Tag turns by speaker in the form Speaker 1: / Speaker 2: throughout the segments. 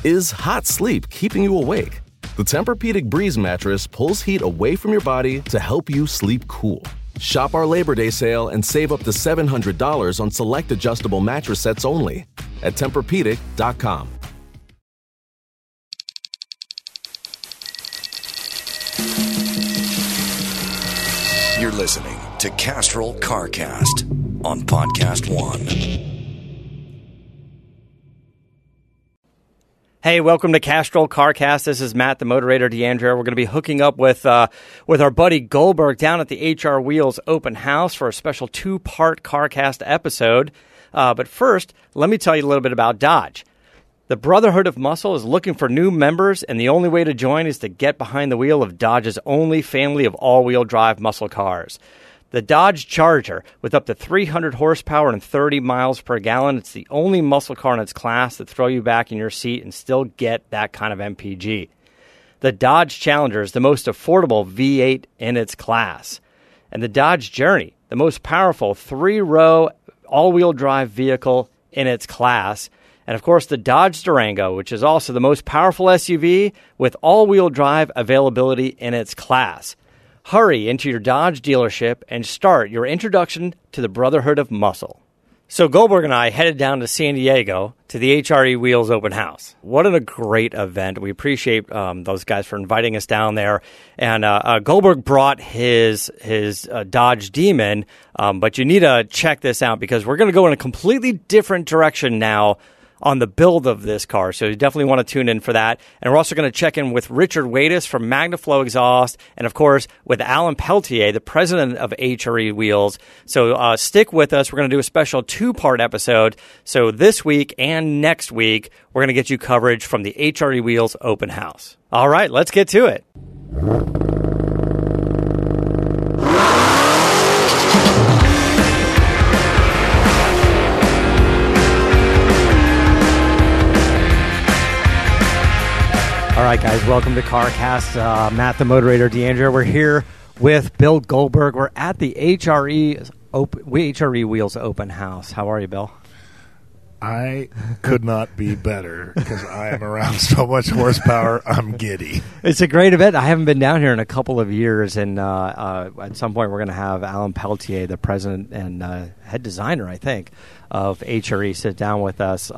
Speaker 1: Is hot sleep keeping you awake? The Tempur-Pedic Breeze mattress pulls heat away from your body to help you sleep cool. Shop our Labor Day sale and save up to $700 on select adjustable mattress sets only at TempurPedic.com.
Speaker 2: You're listening to Castrol CarCast on Podcast One.
Speaker 3: Hey, welcome to Castrol CarCast. This is Matt, the moderator, D'Andrea. We're going to be hooking up with our buddy Goldberg down at the HR Wheels open house for a special two-part CarCast episode. But first, let me tell you a little bit about Dodge. The Brotherhood of Muscle is looking for new members, and the only way to join is to get behind the wheel of Dodge's only family of all-wheel drive muscle cars. The Dodge Charger, with up to 300 horsepower and 30 miles per gallon, it's the only muscle car in its class that throw you back in your seat and still get that kind of MPG. The Dodge Challenger is the most affordable V8 in its class. And the Dodge Journey, the most powerful three-row all-wheel drive vehicle in its class. And, of course, the Dodge Durango, which is also the most powerful SUV with all-wheel drive availability in its class. Hurry into your Dodge dealership and start your introduction to the Brotherhood of Muscle. So Goldberg and I headed down to San Diego to the HRE Wheels open house. What a great event. We appreciate those guys for inviting us down there. And Goldberg brought his Dodge Demon, but you need to check this out because we're going to go in a completely different direction now on the build of this car. So you definitely want to tune in for that. And we're also going to check in with Richard Wadis from MagnaFlow Exhaust, and of course with Alan Peltier, the president of HRE Wheels. So stick with us. We're going to do a special two-part episode. So this week and next week, we're going to get you coverage from the HRE Wheels open house. All right, let's get to it. All right, guys, welcome to CarCast. Matt, the moderator, D'Andrea. We're here with Bill Goldberg. We're at the HRE Wheels open house. How are you, Bill?
Speaker 4: I could not be better because I am around so much horsepower, I'm giddy.
Speaker 3: It's a great event. I haven't been down here in a couple of years, and at some point we're going to have Alan Peltier, the president and head designer, I think, of HRE, sit down with us.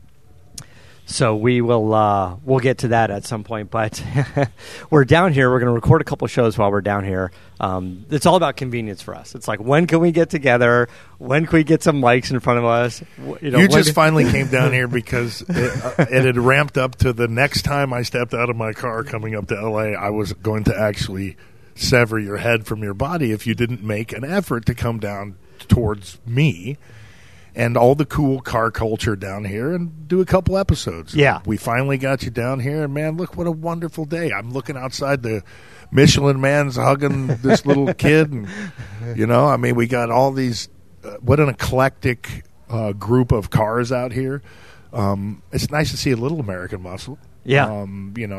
Speaker 3: So we will we'll get to that at some point, but we're down here. We're going to record a couple shows while we're down here. It's all about convenience for us. It's like, when can we get together? When can we get some mics in front of us?
Speaker 4: You just finally came down here because it had ramped up to the next time I stepped out of my car coming up to L.A., I was going to actually sever your head from your body if you didn't make an effort to come down towards me and all the cool car culture down here and do a couple episodes.
Speaker 3: Yeah.
Speaker 4: We finally got you down here, and, man, look what a wonderful day. I'm looking outside, the Michelin man's hugging this little kid. And, I mean, we got all these what an eclectic group of cars out here. It's nice to see a little American muscle.
Speaker 3: Yeah.
Speaker 4: In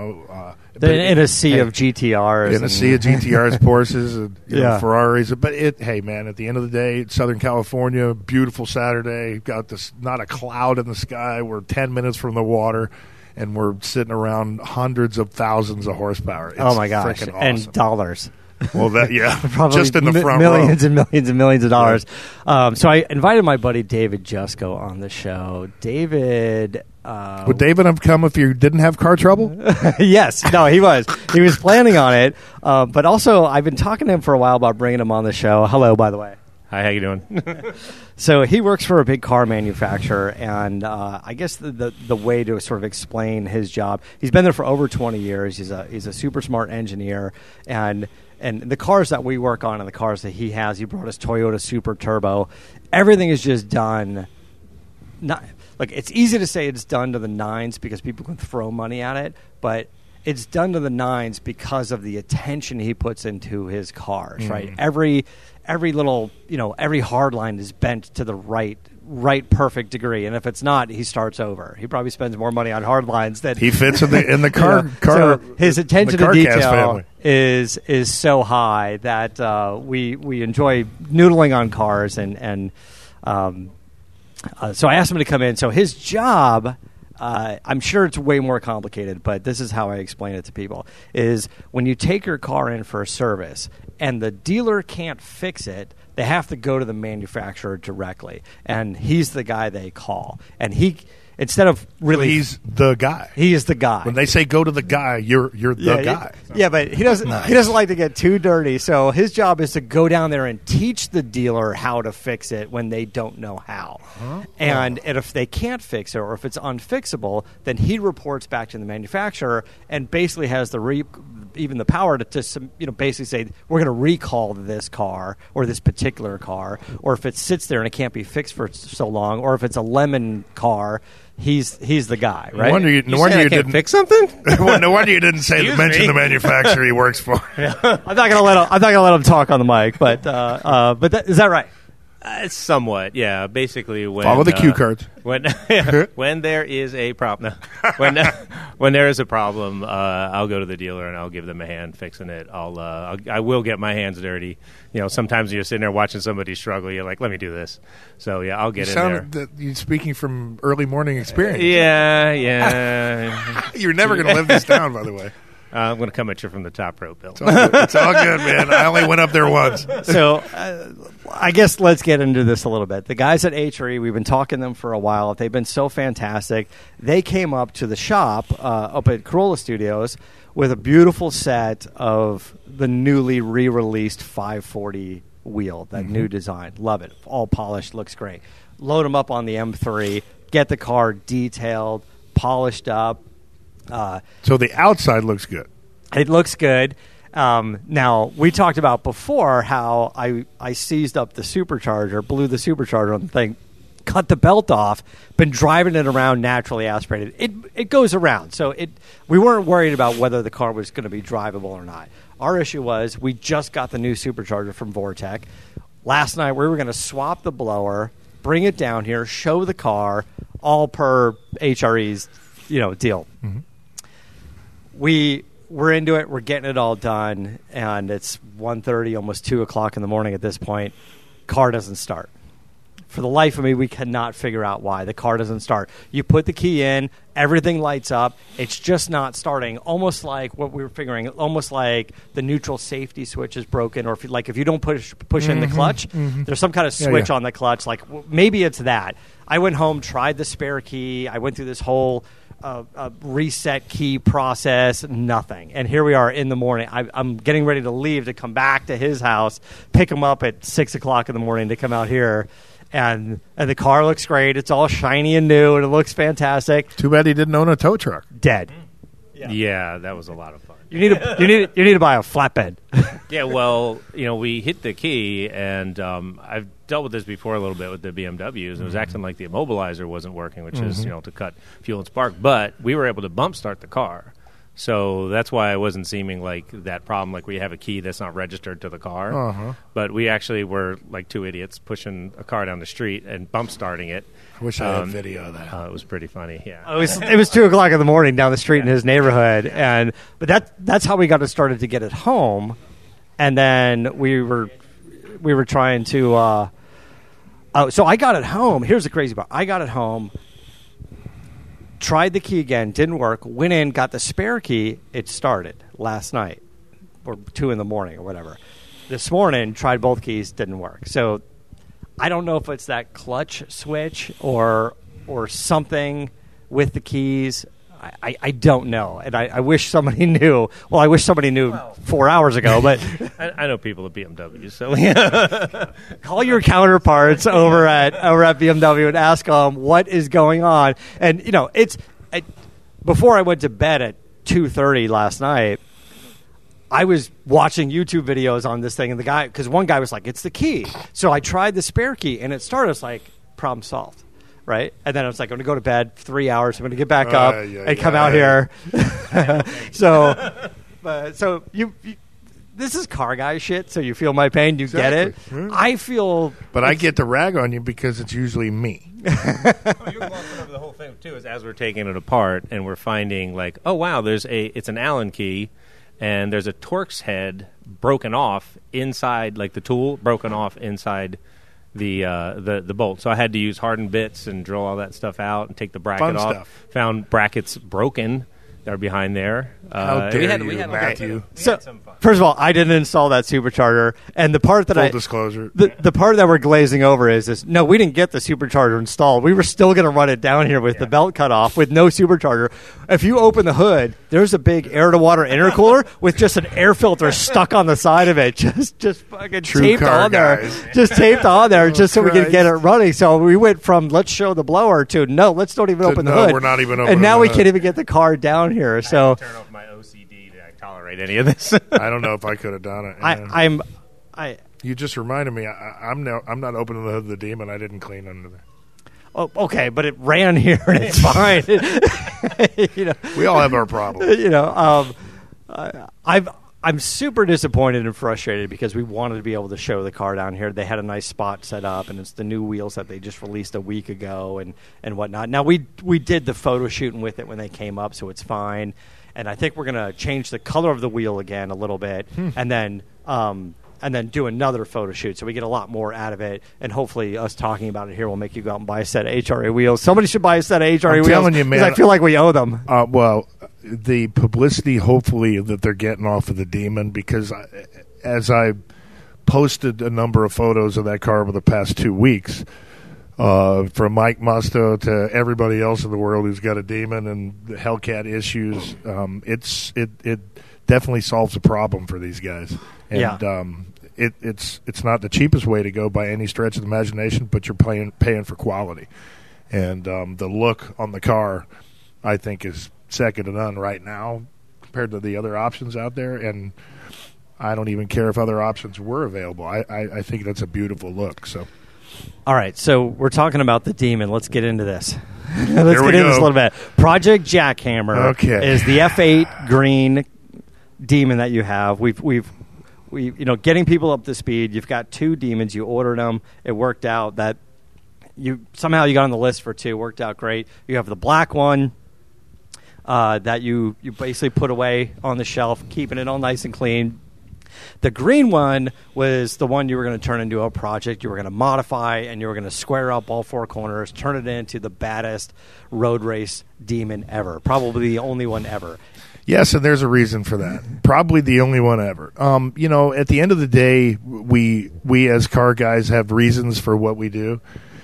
Speaker 3: a sea of GTRs.
Speaker 4: In a sea of GTRs, Porsches, and Ferraris. But hey, man, at the end of the day, Southern California, beautiful Saturday. Got this, not a cloud in the sky. We're 10 minutes from the water, and we're sitting around hundreds of thousands of horsepower. It's
Speaker 3: oh, my gosh.
Speaker 4: Awesome.
Speaker 3: And dollars.
Speaker 4: Well,
Speaker 3: probably
Speaker 4: just in the front
Speaker 3: millions
Speaker 4: row.
Speaker 3: And millions and millions of dollars. Yeah. So I invited my buddy David Jusko on the show. David...
Speaker 4: Would David have come if you didn't have car trouble?
Speaker 3: Yes. No, he was. He was planning on it. But also, I've been talking to him for a while about bringing him on the show. Hello, by the way.
Speaker 5: Hi, how you doing?
Speaker 3: So he works for a big car manufacturer, and I guess the way to sort of explain his job, he's been there for over 20 years. He's a super smart engineer, and the cars that we work on and the cars that he has, he brought us Toyota Super Turbo. Everything is just done. Like, it's easy to say it's done to the nines because people can throw money at it, but it's done to the nines because of the attention he puts into his cars, right? Every little, every hard line is bent to the right perfect degree, and if it's not, he starts over. He probably spends more money on hard lines than
Speaker 4: he fits in the car.
Speaker 3: So his attention to detail is so high that we enjoy noodling on cars, and so I asked him to come in. So his job I'm sure it's way more complicated, but this is how I explain it to people, is when you take your car in for a service and the dealer can't fix it, they have to go to the manufacturer directly. And he's the guy they call. And instead of really...
Speaker 4: So he's the guy.
Speaker 3: He is the guy.
Speaker 4: When they say go to the guy, you're the guy.
Speaker 3: Yeah, but he doesn't like to get too dirty. So his job is to go down there and teach the dealer how to fix it when they don't know how. And if they can't fix it, or if it's unfixable, then he reports back to the manufacturer and basically has even the power to basically say, we're going to recall this car or this particular car, or if it sits there and it can't be fixed for so long, or if it's a lemon car, he's the guy, right?
Speaker 5: No wonder you didn't fix something.
Speaker 4: No wonder you didn't mention the manufacturer he works for.
Speaker 3: Yeah. I'm not gonna let him talk on the mic, but is that right?
Speaker 5: Somewhat, yeah. Basically, when
Speaker 4: follow the cue cards.
Speaker 5: When there is a problem, when there is a problem, I'll go to the dealer and I'll give them a hand fixing it. I will get my hands dirty. Sometimes you're sitting there watching somebody struggle. You're like, let me do this. So yeah, I'll get in there.
Speaker 4: You're speaking from early morning experience.
Speaker 5: Yeah.
Speaker 4: You're never going to live this down, by the way.
Speaker 5: I'm going to come at you from the top rope, Bill.
Speaker 4: It's all good, man. I only went up there once.
Speaker 3: So I guess let's get into this a little bit. The guys at HRE, we've been talking to them for a while. They've been so fantastic. They came up to the shop up at Corolla Studios with a beautiful set of the newly re-released 540 wheel, that new design. Love it. All polished, looks great. Load them up on the M3, get the car detailed, polished up.
Speaker 4: So the outside looks good.
Speaker 3: It looks good. Now, we talked about before how I seized up the supercharger, blew the supercharger on the thing, cut the belt off, been driving it around naturally aspirated. It goes around. So we weren't worried about whether the car was going to be drivable or not. Our issue was we just got the new supercharger from Vortec. Last night we were going to swap the blower, bring it down here, show the car, all per HRE's deal. Mm-hmm. We're into it. We're getting it all done, and it's 1:30, almost 2 o'clock in the morning at this point. Car doesn't start. For the life of me, we cannot figure out why the car doesn't start. You put the key in, everything lights up. It's just not starting. Almost like what we were figuring. Almost like the neutral safety switch is broken, or if you don't push in the clutch, there's some kind of switch on the clutch. Maybe it's that. I went home, tried the spare key. I went through this whole reset key process, nothing. And here we are in the morning. I'm getting ready to leave to come back to his house, pick him up at 6 o'clock in the morning to come out here. And the car looks great. It's all shiny and new, and it looks fantastic.
Speaker 4: Too bad he didn't own a tow truck.
Speaker 3: Dead.
Speaker 5: Yeah, that was a lot of fun.
Speaker 3: You need to buy a flatbed.
Speaker 5: Yeah, well, we hit the key, and I've dealt with this before a little bit with the BMWs, and it was acting like the immobilizer wasn't working, which is to cut fuel and spark. But we were able to bump start the car, so that's why it wasn't seeming like that problem, like where you have a key that's not registered to the car. But we actually were like two idiots pushing a car down the street and bump starting it.
Speaker 4: I wish I had video of that.
Speaker 5: It was pretty funny. Yeah,
Speaker 3: it was 2 o'clock in the morning down the street in his neighborhood, but that's how we got it started to get it home, and then we were trying to. So I got it home. Here's the crazy part. I got it home. Tried the key again, didn't work. Went in, got the spare key. It started last night, or 2 in the morning, or whatever. This morning, tried both keys, didn't work. So I don't know if it's that clutch switch or something with the keys. I don't know, and I wish somebody knew. Well, I wish somebody knew 4 hours ago, but
Speaker 5: I know people at BMW, so
Speaker 3: call your counterparts over at BMW and ask them what is going on. And before I went to bed at 2:30 last night, I was watching YouTube videos on this thing, and because one guy was like, "It's the key," so I tried the spare key, and it started. It's like, problem solved. Right? And then I was like, I'm going to go to bed 3 hours. I'm going to get back up and come out here. So this is car guy shit, so you feel my pain. You get it? I feel...
Speaker 4: But I get to rag on you because it's usually me.
Speaker 5: You're glossing over the whole thing, too, is as we're taking it apart and we're finding, oh, wow, it's an Allen key, and there's a Torx head broken off inside, the tool broken off inside the bolt. So I had to use hardened bits and drill all that stuff out and take the bracket
Speaker 4: Fun
Speaker 5: off.
Speaker 4: stuff.
Speaker 5: Found brackets broken that are behind there.
Speaker 4: How dare
Speaker 5: we
Speaker 4: you,
Speaker 5: had
Speaker 4: Matthew?
Speaker 3: So, first of all, I didn't install that supercharger, and the part that
Speaker 4: Full disclosure.
Speaker 3: the part that we're glazing over is no, we didn't get the supercharger installed. We were still going to run it down here with the belt cut off with no supercharger. If you open the hood, there's a big air-to-water intercooler with just an air filter stuck on the side of it, just fucking
Speaker 4: True
Speaker 3: taped
Speaker 4: car
Speaker 3: on there,
Speaker 4: guys.
Speaker 3: just taped on there, just so we could get it
Speaker 4: Christ.
Speaker 3: running. So we went from let's show the blower to no, let's don't even
Speaker 4: To
Speaker 3: open the
Speaker 4: no,
Speaker 3: hood.
Speaker 4: we're not even
Speaker 3: and
Speaker 4: opening
Speaker 3: now
Speaker 4: the
Speaker 3: we
Speaker 4: hood.
Speaker 3: can't even get the car down here. So.
Speaker 5: turn off my OCD to tolerate any of this.
Speaker 4: I don't know if I could have done it. Yeah.
Speaker 3: I
Speaker 4: You just reminded me. I'm not opening the hood of the Demon. I didn't clean under there.
Speaker 3: oh, okay, but it ran here and it's fine. you know,
Speaker 4: We all have our problems.
Speaker 3: you know. I'm super disappointed and frustrated because we wanted to be able to show the car down here. They had a nice spot set up, and it's the new wheels that they just released a week ago and whatnot. Now we did the photo shooting with it when they came up, so it's fine. And I think we're gonna change the color of the wheel again a little bit, and then do another photo shoot so we get a lot more out of it. And hopefully us talking about it here will make you go out and buy a set of HRA wheels. Somebody should buy a set of HRA wheels.
Speaker 4: telling you,
Speaker 3: 'cause
Speaker 4: man.
Speaker 3: I feel like we owe them.
Speaker 4: Well, the publicity, hopefully, that they're getting off of the Demon, because as I posted a number of photos of that car over the past 2 weeks, from Mike Musto to everybody else in the world who's got a Demon and the Hellcat issues, it definitely solves a problem for these guys. And
Speaker 3: Yeah.
Speaker 4: It's not the cheapest way to go by any stretch of the imagination, but you're paying for quality. And the look on the car, I think, is second to none right now compared to the other options out there. And I don't even care if other options were available. I think that's a beautiful look. So
Speaker 3: All right, so we're talking about the Demon. Let's get into this. Let's
Speaker 4: Here we
Speaker 3: get into this a
Speaker 4: go.
Speaker 3: little bit. Project Jackhammer
Speaker 4: Okay.
Speaker 3: is the F8 green Demon that you have. We've getting people up to speed. You've got two Demons. You ordered them. It worked out that you somehow you got on the list for two. Worked out great. You have the black one that you basically put away on the shelf, keeping it all nice and clean. The green one was the one you were going to turn into a project. You were going to modify, and you were going to square up all four corners, turn it into the baddest road race Demon ever. Probably the only one ever.
Speaker 4: yes, and there's a reason for that. Probably the only one ever. At the end of the day, we as car guys have reasons for what we do.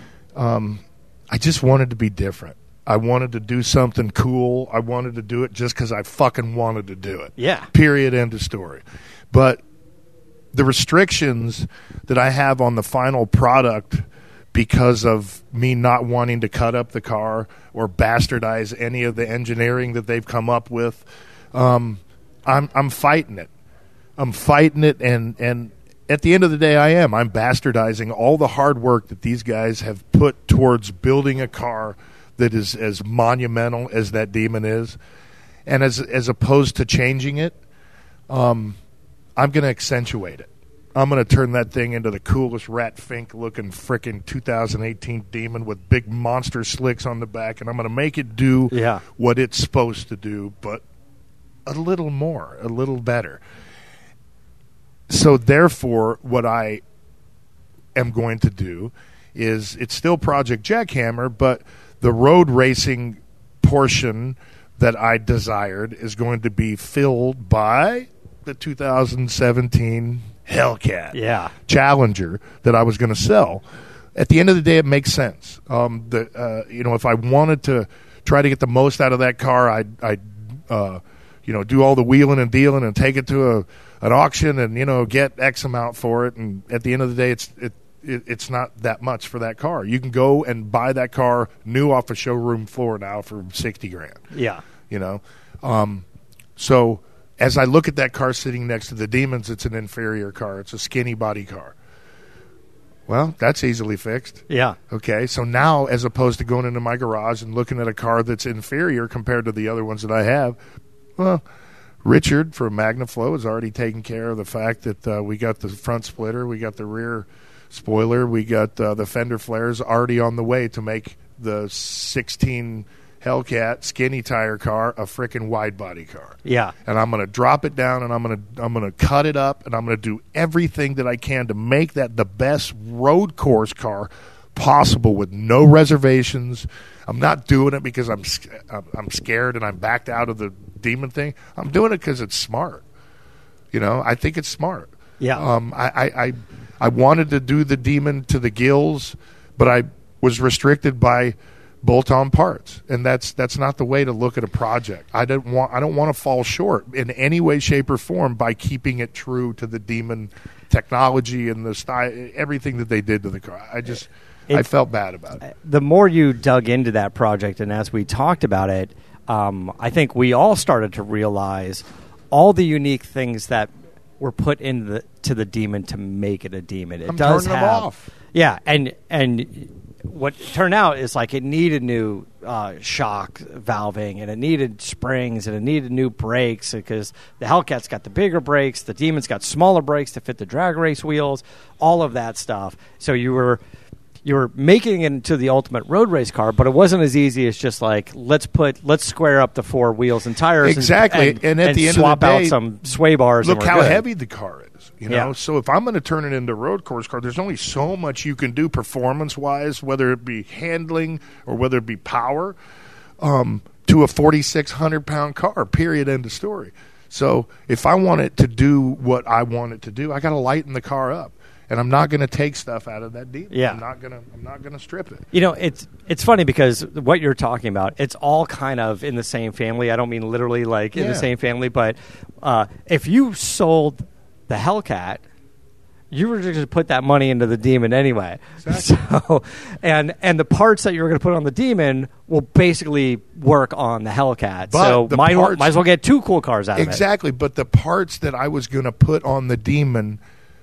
Speaker 4: I just wanted to be different. I wanted to do something cool. I wanted to do it just because I fucking wanted to do it.
Speaker 3: Yeah.
Speaker 4: Period. End of story. But the restrictions that I have on the final product because of me not wanting to cut up the car or bastardize any of the engineering that they've come up with, I'm fighting it. I'm fighting it, and at the end of the day, I'm bastardizing all the hard work that these guys have put towards building a car that is as monumental as that Demon is, and as opposed to changing it, I'm going to accentuate it. I'm going to turn that thing into the coolest Rat Fink looking frickin' 2018 Demon with big monster slicks on the back, and I'm going to make it do what it's supposed to do, but a little more, a little better. So therefore, what I am going to do is, it's still Project Jackhammer, but the road racing portion that I desired is going to be filled by the 2017 Hellcat Challenger that I was going to sell. At the end of the day, it makes sense. If I wanted to try to get the most out of that car, I'd do all the wheeling and dealing and take it to an auction and get X amount for it. And at the end of the day, it's not that much for that car. You can go and buy that car new off a showroom floor now for $60,000.
Speaker 3: Yeah.
Speaker 4: So as I look at that car sitting next to the Demons, it's an inferior car. It's a skinny body car. Well, that's easily fixed.
Speaker 3: Yeah.
Speaker 4: Okay, so now as opposed to going into my garage and looking at a car that's inferior compared to the other ones that I have, well, Richard from MagnaFlow has already taken care of the fact that we got the front splitter, we got the rear spoiler, we got the fender flares already on the way to make the 16 Hellcat, skinny tire car, a freaking wide body car.
Speaker 3: Yeah.
Speaker 4: And I'm going to drop it down, and I'm going to cut it up, and I'm going to do everything that I can to make that the best road course car possible with no reservations. I'm not doing it because I'm scared and I'm backed out of the Demon thing. I'm doing it because it's smart. I think it's smart.
Speaker 3: Yeah.
Speaker 4: I wanted to do the Demon to the gills, but I was restricted by bolt-on parts, and that's not the way to look at a project. I don't want to fall short in any way, shape, or form by keeping it true to the Demon technology and the style, everything that they did to the car. I felt bad about it.
Speaker 3: The more you dug into that project, and as we talked about it, I think we all started to realize all the unique things that were put into the Demon to make it a Demon. It does
Speaker 4: turning
Speaker 3: have,
Speaker 4: them off.
Speaker 3: Yeah, and what turned out is like it needed new shock valving, and it needed springs, and it needed new brakes because the Hellcat's got the bigger brakes, the Demon's got smaller brakes to fit the drag race wheels, all of that stuff. So you were making it into the ultimate road race car, but it wasn't as easy as just like let's square up the four wheels and tires
Speaker 4: exactly, and at the end
Speaker 3: swap
Speaker 4: of the day,
Speaker 3: out some sway bars.
Speaker 4: Look
Speaker 3: and we're
Speaker 4: how
Speaker 3: good.
Speaker 4: heavy the car is.
Speaker 3: Yeah.
Speaker 4: So if I'm going to turn it into a road course car, there's only so much you can do performance-wise, whether it be handling or whether it be power, to a 4,600-pound car, period, end of story. So if I want it to do what I want it to do, I got to lighten the car up. And I'm not going to take stuff out of that deal.
Speaker 3: Yeah.
Speaker 4: I'm not going to strip it.
Speaker 3: It's funny because what you're talking about, it's all kind of in the same family. I don't mean literally like in the same family, but if you sold the Hellcat, you were just going to put that money into the Demon anyway.
Speaker 4: Exactly.
Speaker 3: So, and the parts that you were going to put on the Demon will basically work on the Hellcat.
Speaker 4: But
Speaker 3: so
Speaker 4: the
Speaker 3: might
Speaker 4: parts-
Speaker 3: as well get two cool cars out of it.
Speaker 4: Exactly. But the parts that I was going to put on the Demon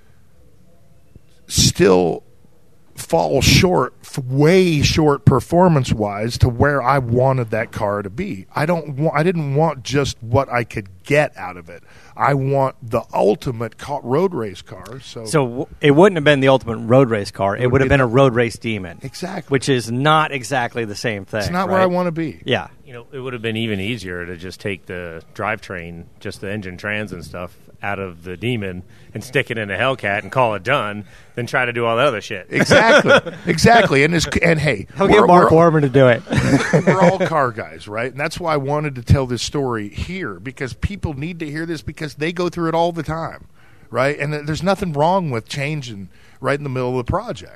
Speaker 4: still fall short, way short performance-wise to where I wanted that car to be. I didn't want just what I could get out of it. I want the ultimate road race car. So
Speaker 3: it wouldn't have been the ultimate road race car. It would have been a road race Demon.
Speaker 4: Exactly.
Speaker 3: Which is not exactly the same thing.
Speaker 4: It's not
Speaker 3: right?
Speaker 4: where I want to be.
Speaker 3: Yeah.
Speaker 5: It would have been even easier to just take the drivetrain, just the engine trans and stuff, out of the Demon and stick it in a Hellcat and call it done, than try to do all the other shit.
Speaker 4: Exactly. And hey,
Speaker 3: He'll get Mark Warman to do it.
Speaker 4: We're all car guys, right? And that's why I wanted to tell this story here, because people need to hear this because they go through it all the time, right? And there's nothing wrong with changing right in the middle of the project.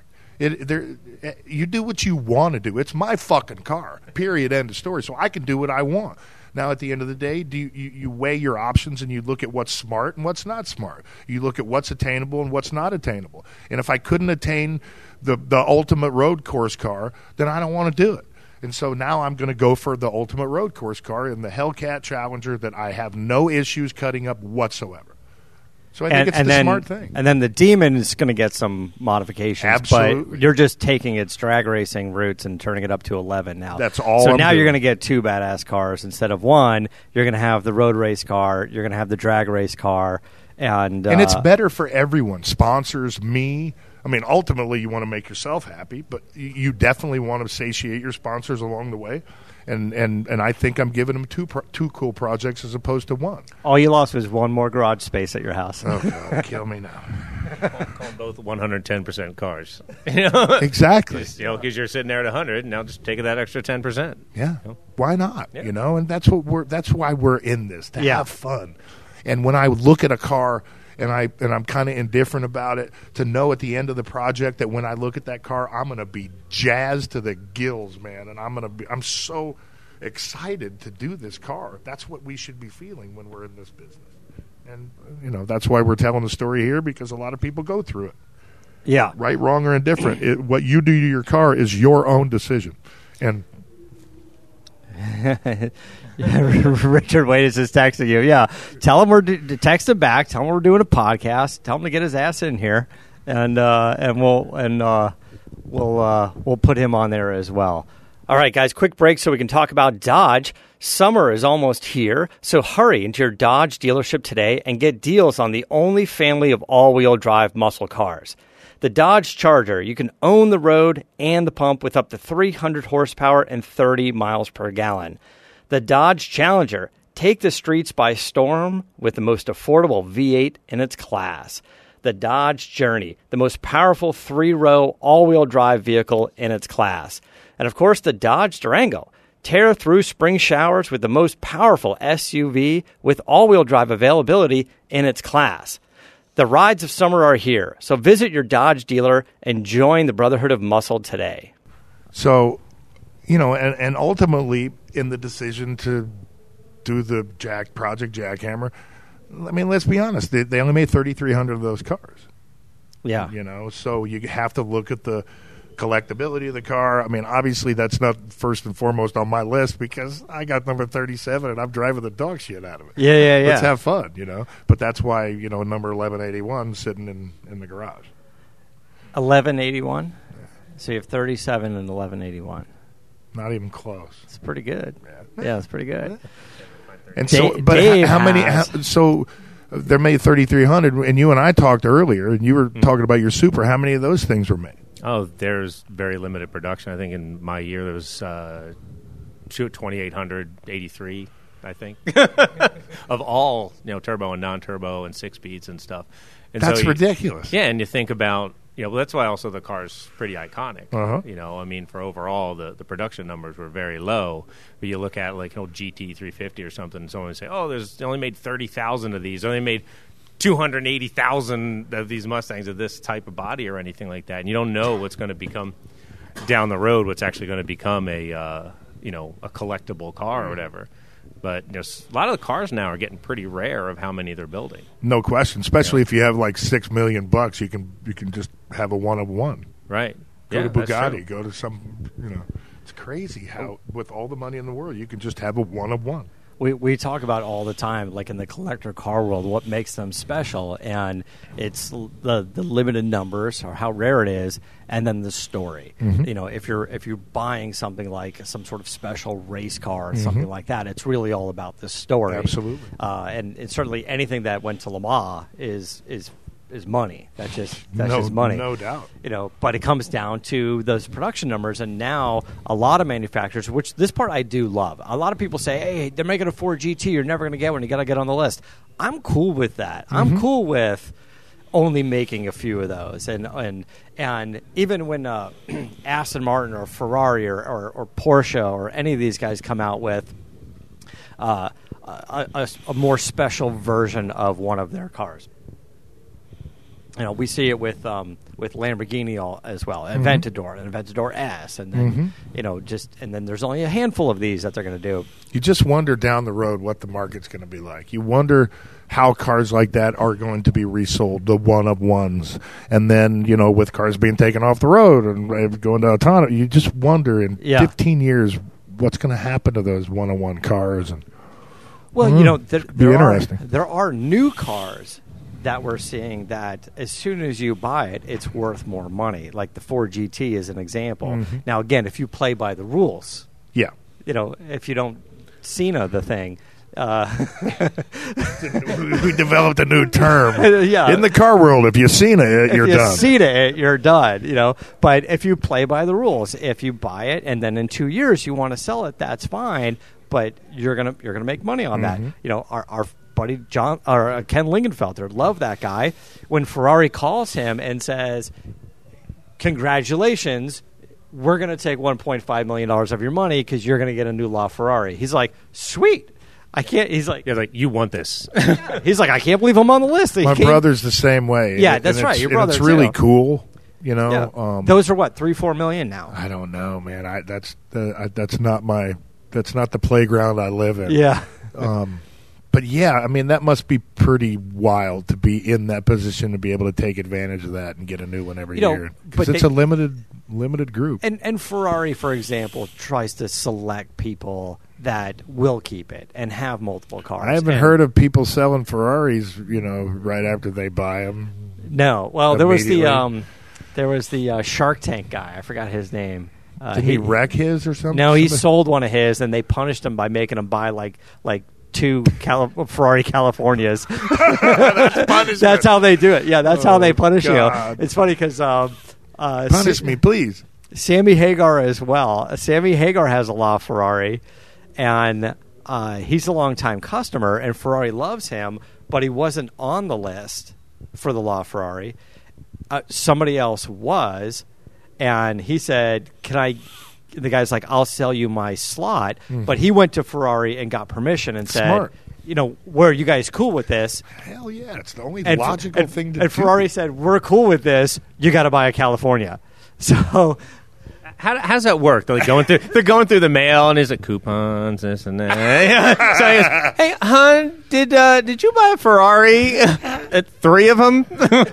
Speaker 4: You do what you want to do. It's my fucking car, period, end of story. So I can do what I want. Now, at the end of the day, you weigh your options and you look at what's smart and what's not smart. You look at what's attainable and what's not attainable. And if I couldn't attain the ultimate road course car, then I don't want to do it. And so now I'm going to go for the ultimate road course car in the Hellcat Challenger that I have no issues cutting up whatsoever. So I think it's the smart thing.
Speaker 3: And then the Demon is going to get some modifications.
Speaker 4: Absolutely.
Speaker 3: But you're just taking its drag racing roots and turning it up to 11 now.
Speaker 4: That's all
Speaker 3: So
Speaker 4: I'm
Speaker 3: now
Speaker 4: doing.
Speaker 3: you're going to get two badass cars instead of one. You're going to have the road race car. You're going to have the drag race car. And
Speaker 4: it's better for everyone. Sponsors, me. I mean, ultimately, you want to make yourself happy, but you definitely want to satiate your sponsors along the way. And I think I'm giving them two cool projects as opposed to one.
Speaker 3: all you lost was one more garage space at your house.
Speaker 4: Oh, God, kill me now.
Speaker 5: Call them both 110% cars.
Speaker 4: Exactly.
Speaker 5: Because you're sitting there at 100, now just take that extra 10%.
Speaker 4: Yeah. Why not?
Speaker 5: Yeah.
Speaker 4: And that's why we're in this, to
Speaker 3: Yeah.
Speaker 4: have fun. And when I look at a car and I'm kind of indifferent about it, to know at the end of the project that when I look at that car, I'm going to be jazzed to the gills, man. And I'm so excited to do this car. That's what we should be feeling when we're in this business. And, that's why we're telling the story here, because a lot of people go through it.
Speaker 3: Yeah.
Speaker 4: Right, wrong, or indifferent. What you do to your car is your own decision. And
Speaker 3: Richard Wade is just texting you. Yeah, tell him text him back. Tell him we're doing a podcast. Tell him to get his ass in here, and we'll put him on there as well. All right, guys, quick break so we can talk about Dodge. Summer is almost here, so hurry into your Dodge dealership today and get deals on the only family of all-wheel drive muscle cars. The Dodge Charger, you can own the road and the pump with up to 300 horsepower and 30 miles per gallon. The Dodge Challenger, take the streets by storm with the most affordable V8 in its class. The Dodge Journey, the most powerful 3-row all-wheel drive vehicle in its class. And of course, the Dodge Durango, tear through spring showers with the most powerful SUV with all-wheel drive availability in its class. The rides of summer are here, so visit your Dodge dealer and join the Brotherhood of Muscle today.
Speaker 4: So, and ultimately in the decision to do the Project Jackhammer, I mean, let's be honest, they only made 3,300 of those cars.
Speaker 3: Yeah.
Speaker 4: So you have to look at the collectability of the car. I mean, obviously that's not first and foremost on my list because I got number 37 and I'm driving the dog shit out of it.
Speaker 3: Yeah.
Speaker 4: Let's have fun, But that's why, number 1181 sitting in the garage.
Speaker 3: 1181? So you have 37 and 1181.
Speaker 4: Not even close.
Speaker 3: It's pretty good. Yeah, it's pretty good.
Speaker 4: And so, but how many? So they're made 3,300, and you and I talked earlier, and you were talking about your Super. How many of those things were made?
Speaker 5: Oh, there's very limited production. I think in my year there was 2,883. I think of all turbo and non-turbo and 6-speeds and stuff. And
Speaker 4: that's ridiculous.
Speaker 5: Yeah, and you think about that's why also the car's pretty iconic.
Speaker 4: Uh-huh.
Speaker 5: I mean, for overall the production numbers were very low. But you look at like an old GT 350 or something, and someone would say, "Oh, they only made 30,000 of these. They only made 280,000 of these Mustangs of this type of body or anything like that." And you don't know what's going to become down the road. What's actually going to become a collectible car or whatever. But a lot of the cars now are getting pretty rare of how many they're building.
Speaker 4: No question, especially if you have like $6 million, you can just have a one of one.
Speaker 5: Right.
Speaker 4: Go to Bugatti. Go to some. It's crazy how with all the money in the world you can just have a one of one.
Speaker 3: We talk about all the time, like in the collector car world, what makes them special, and it's the limited numbers or how rare it is, and then the story.
Speaker 4: Mm-hmm.
Speaker 3: If you're buying something like some sort of special race car or something like that, it's really all about the story.
Speaker 4: Absolutely.
Speaker 3: And certainly anything that went to Le Mans is money. That's just money.
Speaker 4: No doubt.
Speaker 3: But it comes down to those production numbers, and now a lot of manufacturers, which this part I do love. A lot of people say, "Hey, they're making a Ford GT. You're never going to get one. You got to get on the list." I'm cool with that. I'm cool with only making a few of those, and even when Aston Martin or Ferrari or Porsche or any of these guys come out with a more special version of one of their cars. We see it with Lamborghini as well, Aventador, and Aventador S, and then and then there's only a handful of these that they're going to do.
Speaker 4: You just wonder down the road what the market's going to be like. You wonder how cars like that are going to be resold, the one of ones, and then with cars being taken off the road and going to autonomous, you just wonder in 15 years what's going to happen to those one of one cars. And
Speaker 3: there are new cars that we're seeing that as soon as you buy it, it's worth more money. Like the Ford GT is an example. Now, again, if you play by the rules, if you don't Cena the thing.
Speaker 4: We developed a new term. In the car world, if you Cena it, you're done.
Speaker 3: If you Cena it, you're done. But if you play by the rules, if you buy it and then in 2 years you want to sell it, that's fine. But you're gonna make money on that. Our buddy Ken Lingenfelter, love that guy. When Ferrari calls him and says, "Congratulations, we're going to take $1.5 million of your money because you're going to get a new LaFerrari," he's like, "Sweet." I can't. He's like,
Speaker 5: you want this?
Speaker 3: He's like, I can't believe I'm on the list.
Speaker 4: My brother's the same way.
Speaker 3: Yeah, that's right. Your brother.
Speaker 4: It's really cool.
Speaker 3: Those are what, 3-4 million now.
Speaker 4: I don't know, man. That's not the playground I live in.
Speaker 3: Yeah.
Speaker 4: But yeah, I mean, that must be pretty wild to be in that position to be able to take advantage of that and get a new one every year. Because it's a limited group.
Speaker 3: And Ferrari, for example, tries to select people that will keep it and have multiple cars.
Speaker 4: I haven't heard of people selling Ferraris, right after they buy them.
Speaker 3: No. Well, there was the Shark Tank guy. I forgot his name.
Speaker 4: Did he wreck his or something?
Speaker 3: No, he sold one of his, and they punished him by making him buy like 2 Ferrari Californias.
Speaker 4: Punishment.
Speaker 3: That's how they do it. Yeah, that's how they punish
Speaker 4: God.
Speaker 3: you. It's funny because
Speaker 4: Punish me, please.
Speaker 3: Sammy Hagar as well. Sammy Hagar has a LaFerrari, and he's a longtime customer, and Ferrari loves him, but he wasn't on the list for the LaFerrari. Somebody else was, and he said, the guy's like, I'll sell you my slot. But he went to Ferrari and got permission and said,
Speaker 4: Smart.
Speaker 3: Were you guys cool with this?
Speaker 4: Hell yeah, it's the only logical thing to do.
Speaker 3: And Ferrari said, we're cool with this. You got to buy a California. So
Speaker 5: how does that work? They're going through the mail, and is it coupons, this and that? So he goes, hey, hon, did you buy a Ferrari? 3 of them?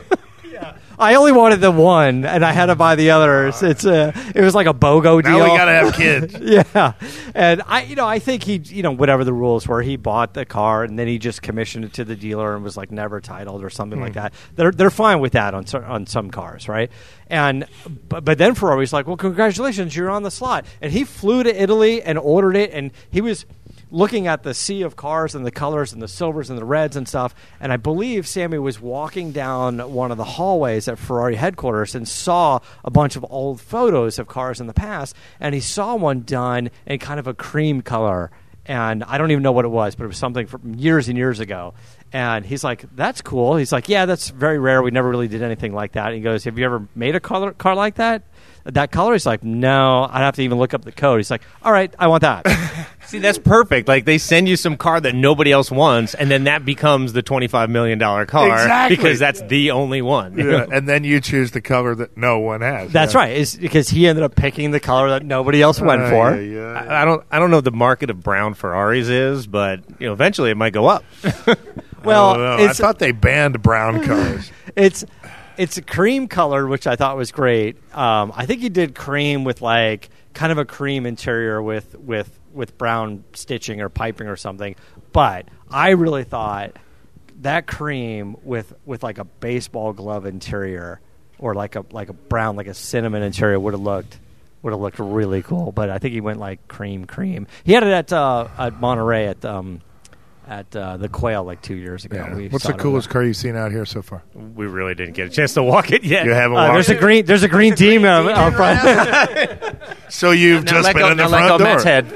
Speaker 3: I only wanted the one, and I had to buy the others. It was like a BOGO deal.
Speaker 4: Now we got to have kids.
Speaker 3: Yeah, and I think he, whatever the rules were, he bought the car and then he just commissioned it to the dealer and was like never titled or something like that. They're fine with that on some cars, right? And but then Ferrari's like, well, congratulations, you're on the slot, and he flew to Italy and ordered it, and he was looking at the sea of cars and the colors and the silvers and the reds and stuff. And I believe Sammy was walking down one of the hallways at Ferrari headquarters and saw a bunch of old photos of cars in the past. And he saw one done in kind of a cream color. And I don't even know what it was, but it was something from years and years ago. And he's like, that's cool. He's like, yeah, that's very rare. We never really did anything like that. And he goes, have you ever made a car like that? That color? He's like, no, I'd have to even look up the code. He's like, all right, I want that.
Speaker 5: See, that's perfect. Like, they send you some car that nobody else wants, and then that becomes the $25 million car.
Speaker 4: Exactly.
Speaker 5: Because that's the only one.
Speaker 4: Yeah, and then you choose the color that no one has.
Speaker 3: That's right. It's because he ended up picking the color that nobody else went for.
Speaker 4: Yeah.
Speaker 5: I don't know what the market of brown Ferraris is, but eventually it might go up.
Speaker 3: Well,
Speaker 4: I thought they banned brown cars.
Speaker 3: It's a cream color, which I thought was great. I think he did cream with like kind of a cream interior with brown stitching or piping or something. But I really thought that cream with like a baseball glove interior or like a brown, like a cinnamon interior would have looked really cool. But I think he went like cream. He had it at Monterey at the Quail like 2 years ago.
Speaker 4: Yeah. What's the coolest car you've seen out here so far?
Speaker 5: We really didn't get a chance to walk it yet.
Speaker 4: You haven't walked it?
Speaker 3: There's a green Demon out front.
Speaker 4: So you've just been in the front door.
Speaker 5: Matt's head.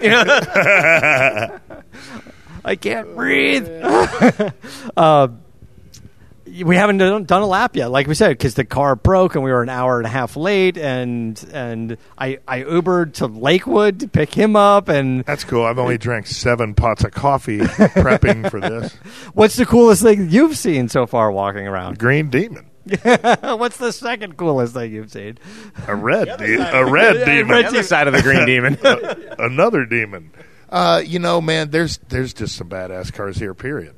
Speaker 3: I can't breathe. We haven't done a lap yet, like we said, because the car broke and we were an hour and a half late. And I Ubered to Lakewood to pick him up. And
Speaker 4: that's cool. I've only drank 7 pots of coffee prepping for this.
Speaker 3: What's the coolest thing you've seen so far walking around?
Speaker 4: Green Demon.
Speaker 3: What's the second coolest thing you've seen?
Speaker 4: A red demon.
Speaker 5: The other side of the Green Demon.
Speaker 4: Another demon. Man, there's just some badass cars here. Period.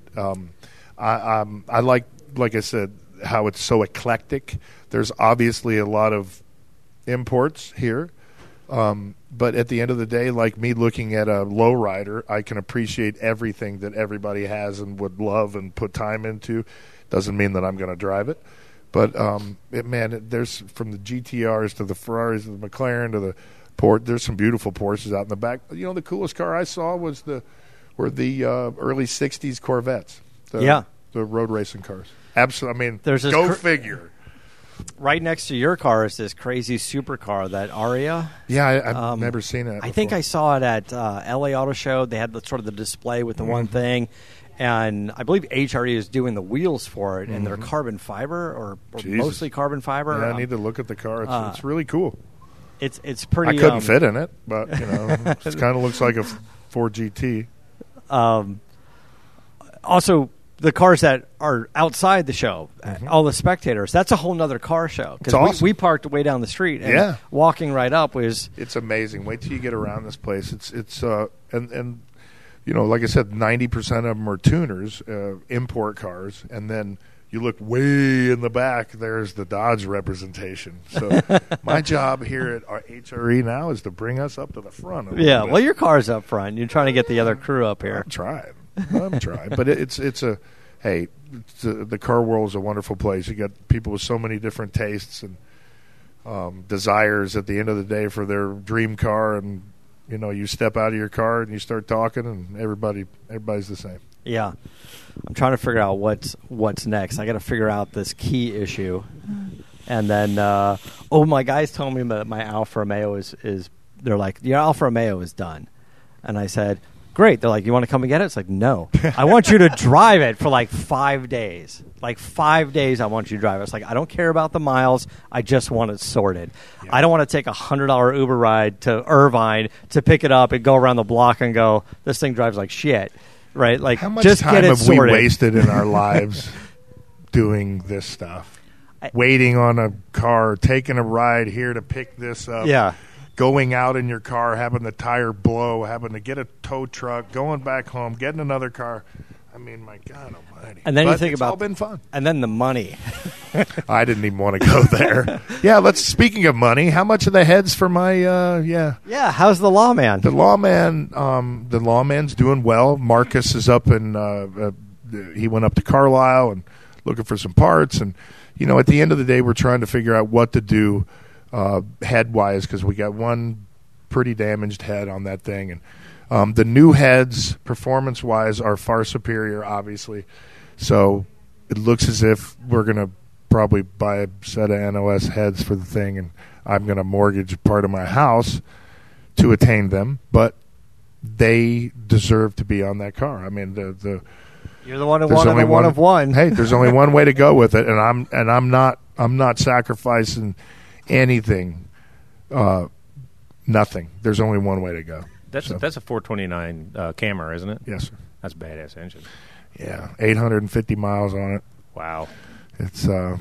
Speaker 4: I like I said, how it's so eclectic. There's obviously a lot of imports here. But at the end of the day, like me looking at a lowrider, I can appreciate everything that everybody has and would love and put time into. Doesn't mean that I'm going to drive it. But, there's from the GTRs to the Ferraris to the McLaren to the Porsche. There's some beautiful Porsches out in the back. The coolest car I saw were the early 60s Corvettes. The road racing cars. Absolutely. I mean, go figure.
Speaker 3: Right next to your car is this crazy supercar, that Aria.
Speaker 4: Yeah, I've never seen it before.
Speaker 3: I think I saw it at LA Auto Show. They had sort of the display with the one thing. And I believe HRE is doing the wheels for it, and they're carbon fiber or mostly carbon fiber.
Speaker 4: Yeah, I need to look at the car. It's really cool.
Speaker 3: It's pretty.
Speaker 4: I couldn't fit in it, but it kind of looks like a Ford GT.
Speaker 3: Also, the cars that are outside the show, all the spectators, that's a whole nother car show.
Speaker 4: It's awesome.
Speaker 3: We parked way down the street, and walking right up was...
Speaker 4: It's amazing. Wait till you get around this place. It's like I said, 90% of them are tuners, import cars, and then you look way in the back, there's the Dodge representation. So my job here at our HRE now is to bring us up to the front.
Speaker 3: Well, your car's up front. You're trying to get the other crew up here.
Speaker 4: I'm trying. But the car world is a wonderful place. You got people with so many different tastes and desires at the end of the day for their dream car, and you step out of your car and you start talking, and everybody's the same.
Speaker 3: Yeah. I'm trying to figure out what's next. I got to figure out this key issue. And then, my guys told me that my Alfa Romeo is they're like, your Alfa Romeo is done. And I said, great. They're like, you want to come and get it? It's like, no. I want you to drive it for like 5 days. Like 5 days I want you to drive it. It's like, I don't care about the miles. I just want it sorted. Yeah. I don't want to take $100 Uber ride to Irvine to pick it up and go around the block and go, this thing drives like shit. Right? Like,
Speaker 4: how much
Speaker 3: just
Speaker 4: time
Speaker 3: get it
Speaker 4: have
Speaker 3: sorted.
Speaker 4: we wasted in our lives doing this stuff? Waiting on a car, taking a ride here to pick this up.
Speaker 3: Yeah.
Speaker 4: Going out in your car, having the tire blow, having to get a tow truck, going back home, getting another car. I mean, my God almighty.
Speaker 3: And then
Speaker 4: but
Speaker 3: you think
Speaker 4: it's
Speaker 3: about
Speaker 4: all been fun.
Speaker 3: And then the money.
Speaker 4: I didn't even want to go there. Yeah, speaking of money, how much are the heads for my
Speaker 3: Yeah, how's the lawman?
Speaker 4: The lawman's doing well. Marcus is up and he went up to Carlisle and looking for some parts, and at the end of the day we're trying to figure out what to do head-wise, because we got one pretty damaged head on that thing, and the new heads, performance-wise, are far superior, obviously. So it looks as if we're going to probably buy a set of NOS heads for the thing, and I'm going to mortgage part of my house to attain them. But they deserve to be on that car. I mean,
Speaker 3: you're the one who wanted one of one.
Speaker 4: Hey, there's only one way to go with it, and I'm not sacrificing anything. Nothing. There's only one way to go.
Speaker 5: That's a 429 Camry, isn't it?
Speaker 4: Yes, sir.
Speaker 5: That's a badass engine.
Speaker 4: Yeah, 850 miles on it.
Speaker 5: Wow.
Speaker 4: It's
Speaker 3: yeah,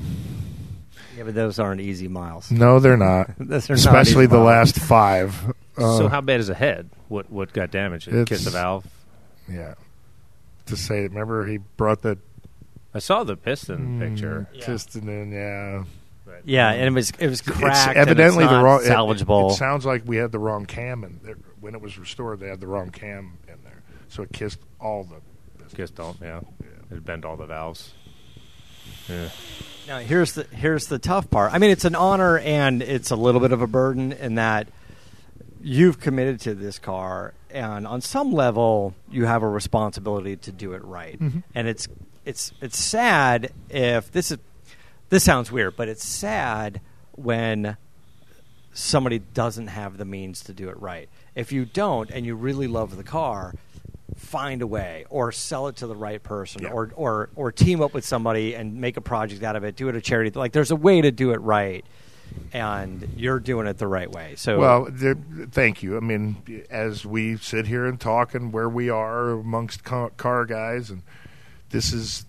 Speaker 3: but those aren't easy miles.
Speaker 4: No, they're not. Especially the last 5.
Speaker 5: So how bad is the head? What got damaged? Kiss the valve?
Speaker 4: Yeah. To say, remember he brought that.
Speaker 5: I saw the piston picture.
Speaker 4: Piston in, yeah.
Speaker 3: Yeah, and it was cracked.
Speaker 4: It's evidently
Speaker 3: and it's
Speaker 4: the
Speaker 3: not
Speaker 4: wrong
Speaker 3: salvageable.
Speaker 4: It sounds like we had the wrong cam, and when it was restored, they had the wrong cam in there, so it kissed all the.
Speaker 5: Yeah. It bent all the valves. Yeah.
Speaker 3: Now here's the tough part. I mean, it's an honor and it's a little bit of a burden in that you've committed to this car, and on some level, you have a responsibility to do it right. Mm-hmm. And it's sad if this sounds weird, but it's sad when somebody doesn't have the means to do it right. If you don't, and you really love the car, find a way, or sell it to the right person,
Speaker 4: yeah.
Speaker 3: or team up with somebody and make a project out of it. Do it a charity. Like, there's a way to do it right, and you're doing it the right way. So,
Speaker 4: well, thank you. I mean, as we sit here and talk, and where we are amongst car guys, and this is,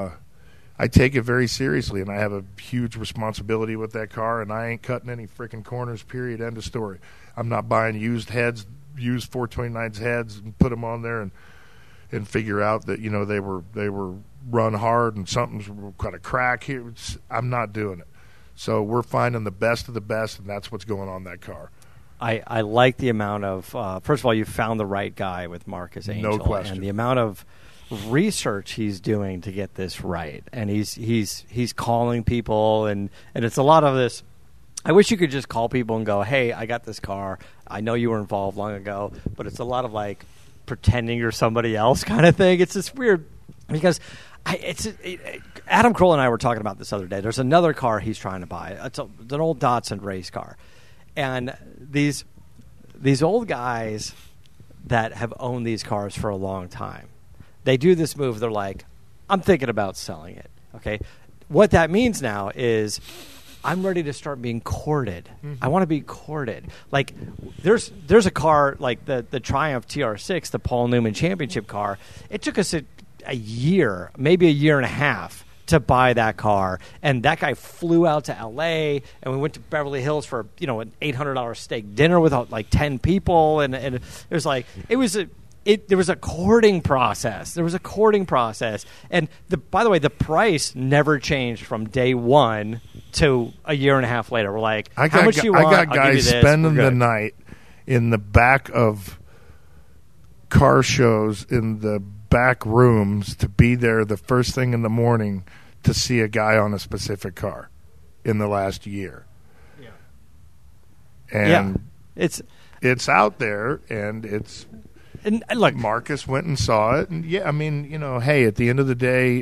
Speaker 4: I take it very seriously, and I have a huge responsibility with that car, and I ain't cutting any freaking corners. Period. End of story. I'm not buying used heads. Use 429's heads and put them on there and figure out that they were run hard and something's got a crack here. I'm not doing it. So we're finding the best of the best, and that's what's going on that car.
Speaker 3: I like the amount of first of all, you found the right guy with Marcus Angel,
Speaker 4: no question,
Speaker 3: and the amount of research he's doing to get this right, and he's calling people, and it's a lot of this. I wish you could just call people and go, hey, I got this car. I know you were involved long ago, but it's a lot of like pretending you're somebody else kind of thing. It's just weird because Adam Kroll and I were talking about this other day. There's another car he's trying to buy. It's an old Datsun race car. And these old guys that have owned these cars for a long time, they do this move. They're like, I'm thinking about selling it. Okay. What that means now is I'm ready to start being courted. Mm-hmm. I want to be courted. Like, there's a car like the Triumph TR6, the Paul Newman Championship car. It took us a year, maybe a year and a half, to buy that car. And that guy flew out to L.A., and we went to Beverly Hills for an $800 steak dinner with like 10 people. And it was like there was a courting process. And by the way, the price never changed from day one to a year and a half later. We're like, how much do you want?
Speaker 4: I got guys spending the night in the back of car shows in the back rooms to be there the first thing in the morning to see a guy on a specific car in the last year.
Speaker 3: Yeah. And
Speaker 4: it's out there, and it's.
Speaker 3: And look,
Speaker 4: Marcus went and saw it, and I mean, hey, at the end of the day,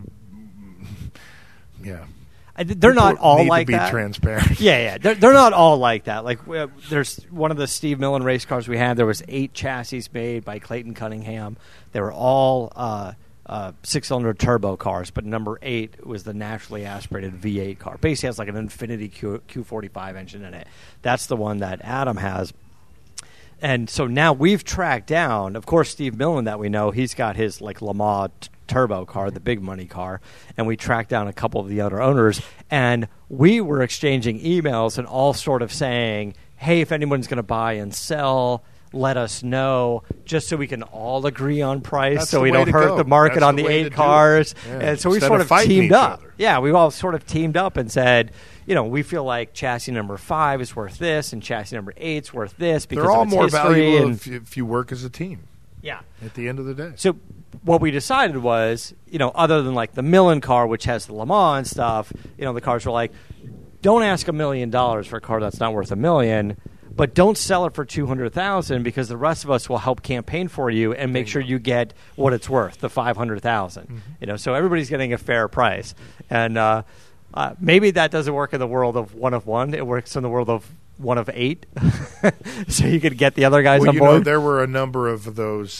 Speaker 3: they're not all
Speaker 4: need
Speaker 3: like
Speaker 4: to be
Speaker 3: that.
Speaker 4: Transparent.
Speaker 3: Yeah. They're not all like that. Like, there's one of the Steve Millen race cars we had. There was 8 chassis made by Clayton Cunningham. They were all 6-cylinder turbo cars, but number 8 was the naturally aspirated V8 car. Basically, has like an Infiniti Q45 engine in it. That's the one that Adam has. And so now we've tracked down, of course, Steve Millen that we know, he's got his like Le Mans turbo car, the big money car, and we tracked down a couple of the other owners, and we were exchanging emails and all sort of saying, hey, if anyone's going to buy and sell, let us know, just so we can all agree on price.
Speaker 4: That's
Speaker 3: so
Speaker 4: the
Speaker 3: we
Speaker 4: way
Speaker 3: don't
Speaker 4: to
Speaker 3: hurt
Speaker 4: go.
Speaker 3: the market
Speaker 4: That's
Speaker 3: on
Speaker 4: the
Speaker 3: the
Speaker 4: way
Speaker 3: 8
Speaker 4: to do it.
Speaker 3: cars.
Speaker 4: Yeah.
Speaker 3: And so we
Speaker 4: Instead
Speaker 3: sort
Speaker 4: of
Speaker 3: of
Speaker 4: fighting
Speaker 3: teamed
Speaker 4: each
Speaker 3: up.
Speaker 4: other.
Speaker 3: Yeah, we all sort of teamed up and said, we feel like chassis number 5 is worth this, and chassis number 8 is worth this because
Speaker 4: They're all
Speaker 3: of its
Speaker 4: more
Speaker 3: history.
Speaker 4: valuable
Speaker 3: And,
Speaker 4: if you work as a team.
Speaker 3: yeah.
Speaker 4: At the end of the day.
Speaker 3: So what we decided was, other than like the Millen car, which has the Le Mans and stuff, the cars were like, don't ask $1 million for a car that's not worth $1 million, but don't sell it for $200,000 because the rest of us will help campaign for you and make sure you get what it's worth, the $500,000.
Speaker 4: Mm-hmm.
Speaker 3: So everybody's getting a fair price, and maybe that doesn't work in the world of 1 of 1. It works in the world of 1 of 8, so you could get the other guys on board.
Speaker 4: There were a number of those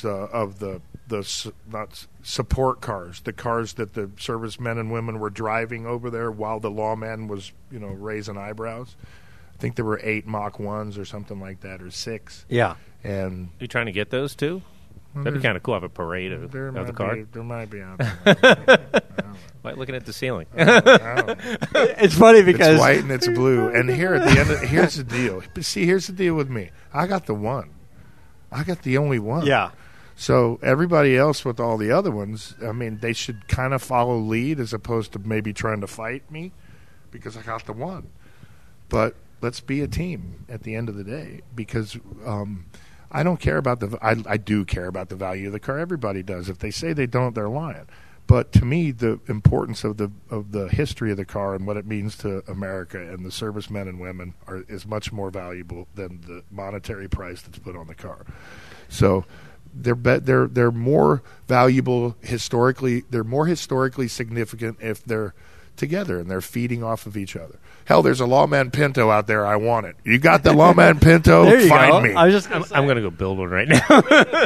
Speaker 4: not support cars, the cars that the servicemen and women were driving over there while the lawman was, raising eyebrows. I think there were 8 Mach 1s or something like that, or 6.
Speaker 3: Yeah.
Speaker 4: And
Speaker 5: You trying to get those too? That'd be kind of cool. Have a parade of the car.
Speaker 4: There might be out there.
Speaker 5: Why looking at the ceiling?
Speaker 4: I don't know.
Speaker 3: It's funny because
Speaker 4: It's white and it's blue. And here at the end, here's the deal. See, here's the deal with me. I got the one. I got the only one.
Speaker 3: yeah.
Speaker 4: So everybody else with all the other ones, I mean, they should kind of follow lead as opposed to maybe trying to fight me because I got the one. But let's be a team at the end of the day because I don't care about I do care about the value of the car. Everybody does. If they say they don't, they're lying. But to me, the importance of the history of the car and what it means to America and the servicemen and women is much more valuable than the monetary price that's put on the car. So they're more valuable historically. They're more historically significant if they're together and they're feeding off of each other. Hell, there's a Lawman Pinto out there. I want it. You got the Lawman Pinto?
Speaker 3: There you
Speaker 4: Find
Speaker 3: go.
Speaker 4: me.
Speaker 3: I was just
Speaker 5: I'm going to go build one right now.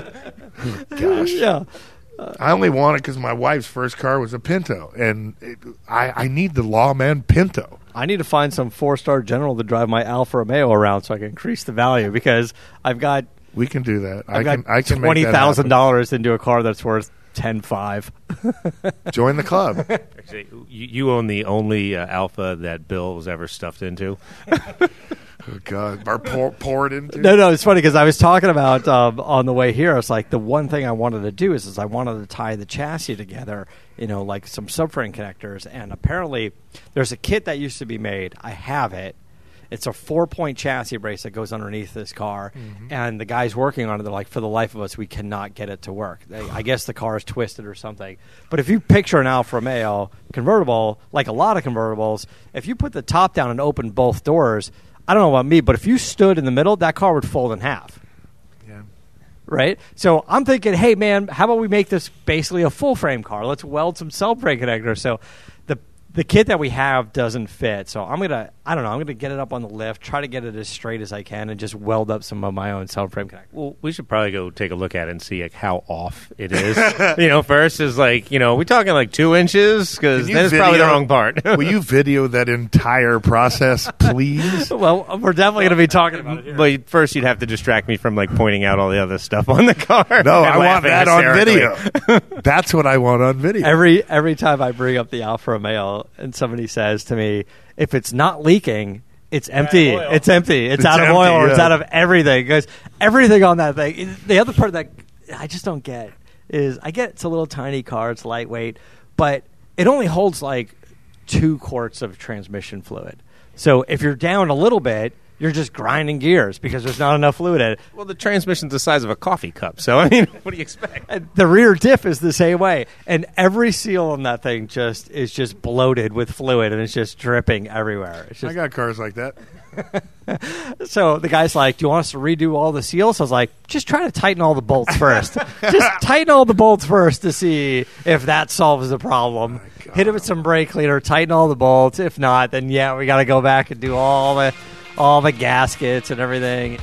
Speaker 4: Gosh.
Speaker 3: yeah.
Speaker 4: I only want it because my wife's first car was a Pinto, and I need the Lawman Pinto.
Speaker 3: I need to find some 4-star general to drive my Alfa Romeo around so I can increase the value because I've got
Speaker 4: We can do that.
Speaker 3: I
Speaker 4: can make that
Speaker 3: $20,000 into a car that's worth $10,500.
Speaker 4: happen. Join the club.
Speaker 5: Actually, you own the only Alpha that Bill was ever stuffed into.
Speaker 4: Oh, God. Or pour it into?
Speaker 3: No, it's funny because I was talking about on the way here. I was like, the one thing I wanted to do is I wanted to tie the chassis together, like some subframe connectors. And apparently, there's a kit that used to be made. I have it. It's a 4-point chassis brace that goes underneath this car. Mm-hmm. And the guys working on it, they're like, for the life of us, we cannot get it to work. I guess the car is twisted or something. But if you picture an Alfa Romeo convertible, like a lot of convertibles, if you put the top down and open both doors, I don't know about me, but if you stood in the middle, that car would fold in half.
Speaker 4: Yeah.
Speaker 3: Right? So I'm thinking, hey, man, how about we make this basically a full-frame car? Let's weld some subframe connectors. So the kit that we have doesn't fit. So I'm going to get it up on the lift, try to get it as straight as I can, and just weld up some of my own subframe connectors.
Speaker 5: Well, we should probably go take a look at it and see how off it is. First is we talking like 2 inches because then it's probably the wrong part.
Speaker 4: Will you video that entire process, please?
Speaker 3: Well, we're definitely going to be talking about it here.
Speaker 5: But first, you'd have to distract me from pointing out all the other stuff on the car.
Speaker 4: No,
Speaker 5: and
Speaker 4: I want
Speaker 5: laughing
Speaker 4: that on
Speaker 5: hysterically.
Speaker 4: video. That's what I want on video.
Speaker 3: Every time I bring up the Alfa Romeo and somebody says to me, if it's not leaking, it's empty. It's empty. It's out of
Speaker 4: empty,
Speaker 3: oil or it's
Speaker 4: yeah.
Speaker 3: out of everything. Because everything on that thing. The other part that I just don't get is I get it's a little tiny car. It's lightweight. But it only holds like 2 quarts of transmission fluid. So if you're down a little bit, you're just grinding gears because there's not enough fluid in it.
Speaker 5: Well, the transmission's the size of a coffee cup. So, what do you expect?
Speaker 3: And the rear diff is the same way. And every seal on that thing is just bloated with fluid, and it's just dripping everywhere. It's just,
Speaker 4: I got cars like that.
Speaker 3: So the guy's like, do you want us to redo all the seals? I was like, just try to tighten all the bolts first. Just tighten all the bolts first to see if that solves the problem. Hit it with some brake cleaner, tighten all the bolts. If not, then yeah, we got to go back and do all the gaskets and everything.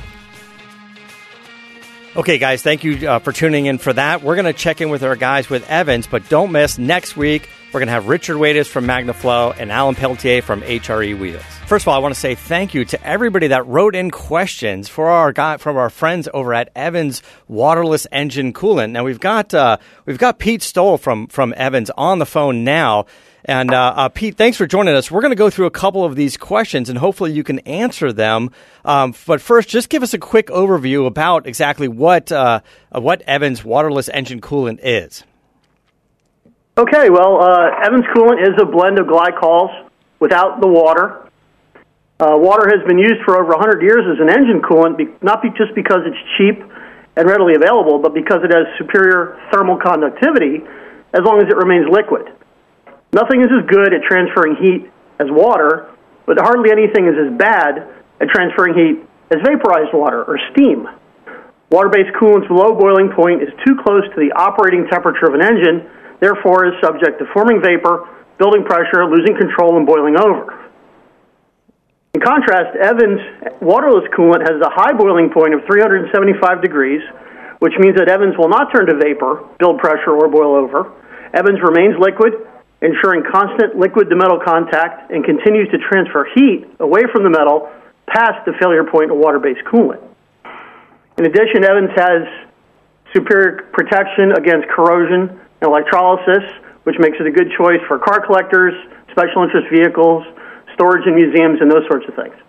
Speaker 3: Okay, guys, thank you for tuning in for that. We're going to check in with our guys with Evans, but don't miss next week. We're going to have Richard Wadas from MagnaFlow and Alan Pelletier from HRE Wheels. First of all, I want to say thank you to everybody that wrote in questions from our friends over at Evans Waterless Engine Coolant. Now we've got Pete Stoll from Evans on the phone now. And Pete, thanks for joining us. We're going to go through a couple of these questions, and hopefully you can answer them. But first, just give us a quick overview about exactly what Evans Waterless Engine Coolant is.
Speaker 6: Okay, well, Evans Coolant is a blend of glycols without the water. Water has been used for over 100 years as an engine coolant, not just because it's cheap and readily available, but because it has superior thermal conductivity as long as it remains liquid. Nothing is as good at transferring heat as water, but hardly anything is as bad at transferring heat as vaporized water or steam. Water-based coolant's low boiling point is too close to the operating temperature of an engine, therefore is subject to forming vapor, building pressure, losing control, and boiling over. In contrast, Evans waterless coolant has a high boiling point of 375 degrees, which means that Evans will not turn to vapor, build pressure, or boil over. Evans remains liquid, ensuring constant liquid-to-metal contact, and continues to transfer heat away from the metal past the failure point of water-based coolant. In addition, Evans has superior protection against corrosion and electrolysis, which makes it a good choice for car collectors, special interest vehicles, storage in museums, and those sorts of things.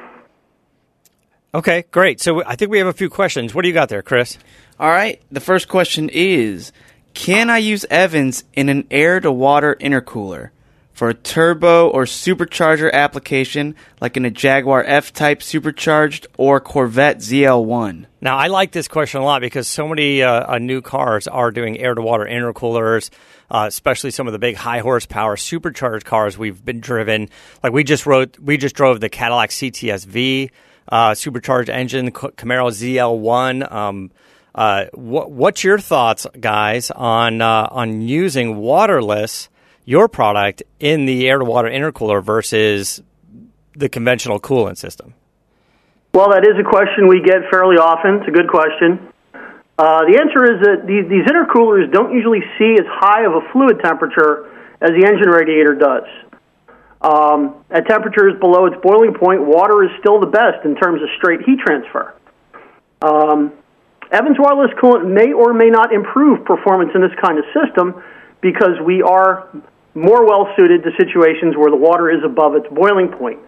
Speaker 3: Okay, great. So I think we have a few questions. What do you got there, Chris?
Speaker 7: All right. The first question is, can I use Evans in an air-to-water intercooler for a turbo or supercharger application like in a Jaguar F-Type supercharged or Corvette ZL1?
Speaker 3: Now, I like this question a lot because so many new cars are doing air-to-water intercoolers, especially some of the big high-horsepower supercharged cars we've been driven. Like we just drove the Cadillac CTS-V supercharged engine, Camaro ZL1. What's your thoughts, guys, on using waterless, your product, in the air-to-water intercooler versus the conventional coolant system?
Speaker 6: Well, that is a question we get fairly often. It's a good question. The answer is that these intercoolers don't usually see as high of a fluid temperature as the engine radiator does. At temperatures below its boiling point, water is still the best in terms of straight heat transfer. Evans waterless coolant may or may not improve performance in this kind of system because we are more well-suited to situations where the water is above its boiling point.